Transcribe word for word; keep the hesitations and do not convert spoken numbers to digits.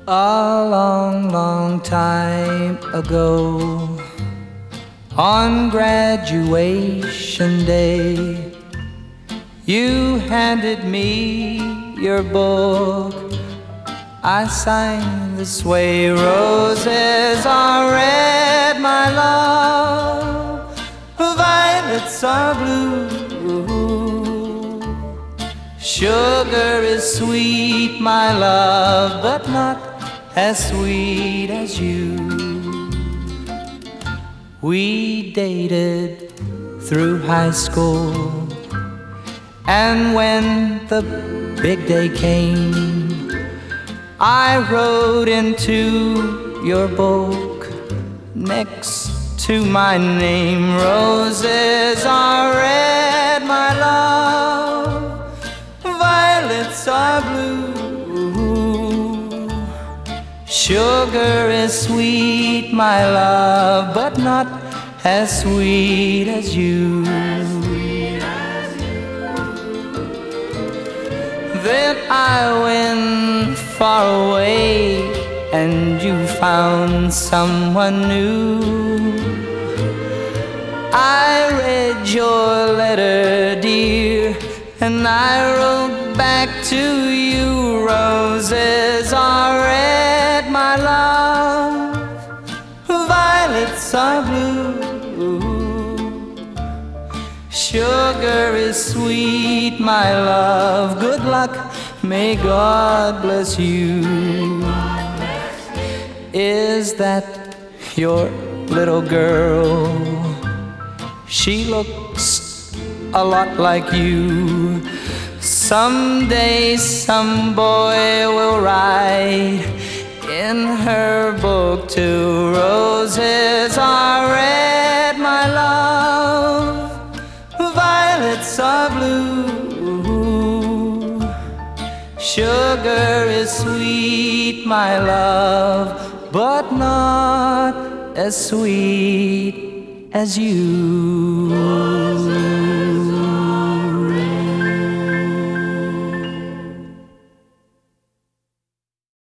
A long, long time ago, on graduation day, you handed me your book. I signed this way: roses are red, my love, violets are blue. Sugar is sweet, my love, but not as sweet as you. We dated through high school, and when the big day came, I wrote into your book next to my name: roses are red, my love, violets are blue. Sugar is sweet, my love, but not as sweet as you. Then I went far away, and you found someone new. I read your letter, dear, and I wrote back to you: roses are red, my love, violets are blue. Sugar is sweet, my love, good luck, may God bless you. Is that your little girl? She looks a lot like you. Someday some boy will write in her book too: roses are red, my love, violets are blue. Sugar is sweet, my love, but not as sweet as you.